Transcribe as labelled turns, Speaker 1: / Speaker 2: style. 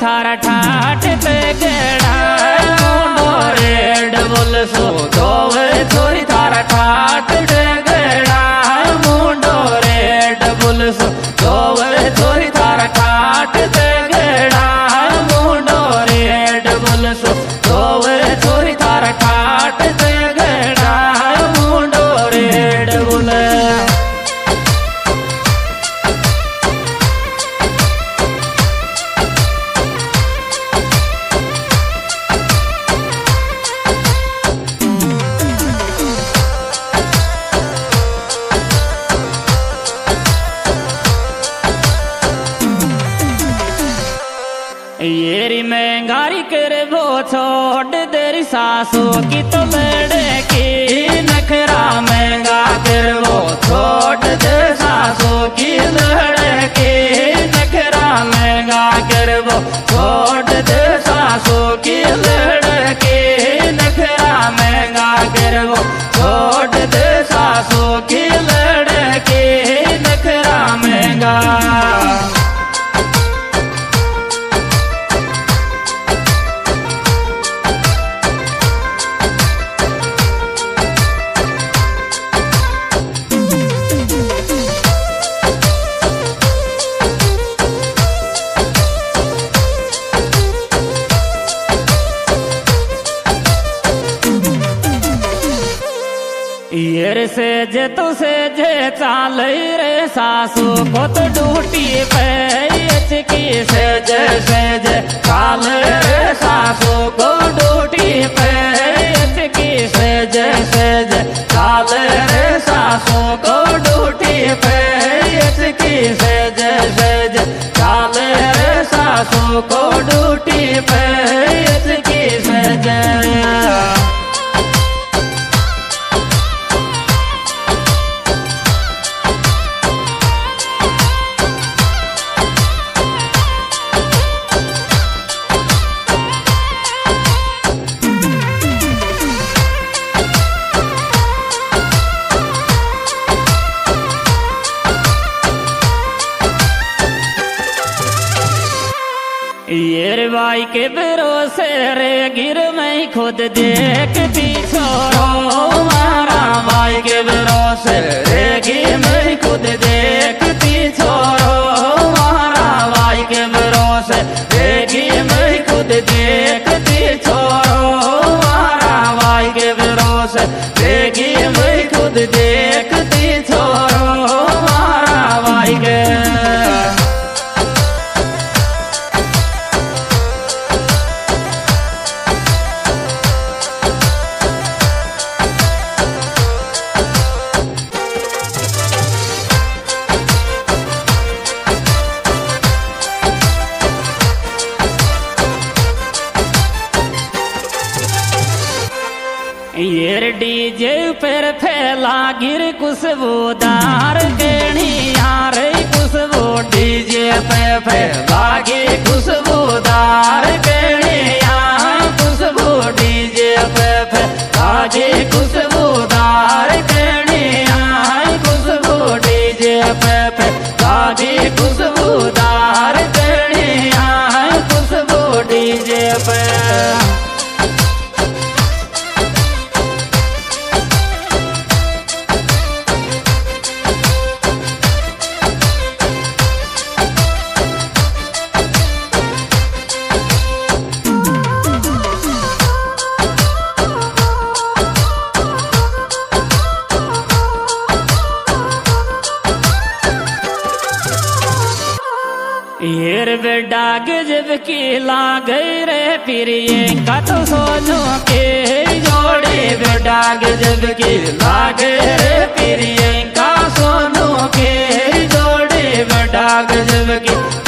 Speaker 1: थारा ठाट ते गेड़ा मुंडो रेड बोलसो दोवे छोरी थारा ठाट ते गेड़ा मुंडो रेड बोलसो दोवे छोरी थारा ठाट ते गेड़ा मुंडो रेड बोलसो दोवे छोरी थारा ठाट ते गेड़ा मुंडो रेड बोले येरी महंगारी करे वो छोड़ देरी सासू की तो लड़े की नखरा महंगा कर वो छोड़ दे सासू की लड़े की नखरा महंगा कर वो छोड़ दे सासू की लड़े की नखरा महंगा कर वो छोड़ दे सासू की लड़े की नखरा महंगा येर से जे तो से जे चाल रे सासू को तो ड्यूटी पे की से जे चाल रे सासू को ड्यूटी पे की से जे चाल रे सासू को ड्यूटी पे की से जे चाल रे सासू को ड्यूटी पे की से जे ये भाई के भरोसे रे गिर मैं खुद देखती छोरो मारा भाई के भरोसे रे गिर मैं खुद देखती छोरो मारा भाई के भरोसे रे गिर मैं खुद देखती छोरो मारा भाई के भरोसे रे गिर मैं खुद देखती छोरो मारा भाई के ये डीजे पर फैला गिर खुशबूदार केणी यार खुशबू डीजे पे फैला गिर खुशबूदार केणी यार खुशबू डीजे पे फैला गिर खुशबूदार केणी यार खुशबू डीजे पे फैला गिर खुशबूदार केणी यार खुशबू डीजे पे येर बेटा गजब की लाग रे प्रियंका तो सोनू के जोड़ी बेटा गजब की लाग रे प्रियंका सोनू के जोड़ी बेटा गजब की